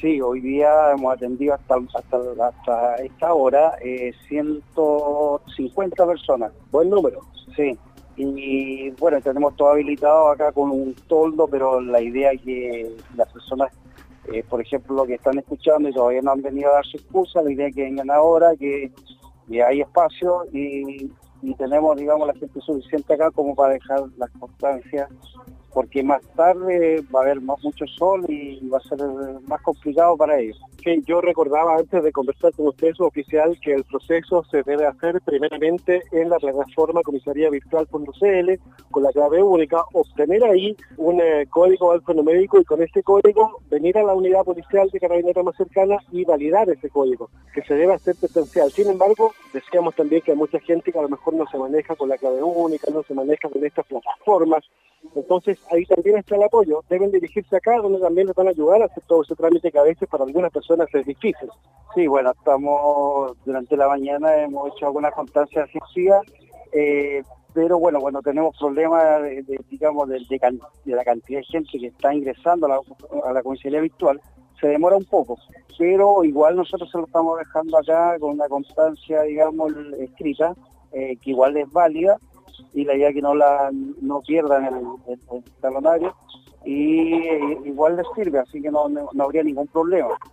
Sí, hoy día hemos atendido hasta esta hora 150 personas. Buen número. Sí, y bueno, tenemos todo habilitado acá con un toldo, pero la idea es que las personas, por ejemplo, que están escuchando y todavía no han venido a dar su excusa, la idea es que vengan ahora, que hay espacio y tenemos, digamos, la gente suficiente acá como para dejar las constancias, porque más tarde va a haber mucho sol y va a ser más complicado para ellos. Sí, yo recordaba antes de conversar con usted, su oficial, que el proceso se debe hacer primeramente en la plataforma comisariavirtual.cl con la clave única, obtener ahí un código alfanumérico y con ese código venir a la unidad policial de Carabineros más cercana y validar ese código, que se debe hacer presencial. Sin embargo, decíamos también que hay mucha gente que a lo mejor no se maneja con la clave única, no se maneja con estas plataformas. Entonces, ahí también está el apoyo. Deben dirigirse acá, donde también les van a ayudar a hacer todo ese trámite que a veces para algunas personas es difícil. Sí, bueno, durante la mañana hemos hecho algunas constancias asistivas, pero bueno, cuando tenemos problemas de la cantidad de gente que está ingresando a la comisaría virtual, se demora un poco, pero igual nosotros se lo estamos dejando acá con una constancia, digamos, escrita, que igual es válida, y la idea es que no pierdan el talonario, y igual les sirve, así que no habría ningún problema.